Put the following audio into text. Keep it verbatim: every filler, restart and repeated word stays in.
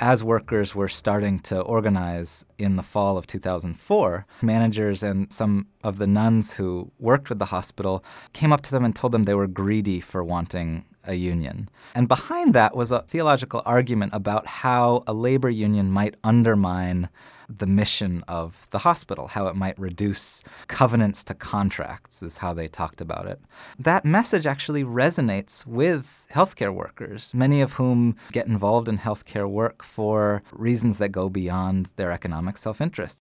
as workers were starting to organize in the fall of two thousand four, managers and some of the nuns who worked with the hospital came up to them and told them they were greedy for wanting a union. And behind that was a theological argument about how a labor union might undermine the mission of the hospital, how it might reduce covenants to contracts, is how they talked about it. That message actually resonates with healthcare workers, many of whom get involved in healthcare work for reasons that go beyond their economic self-interest.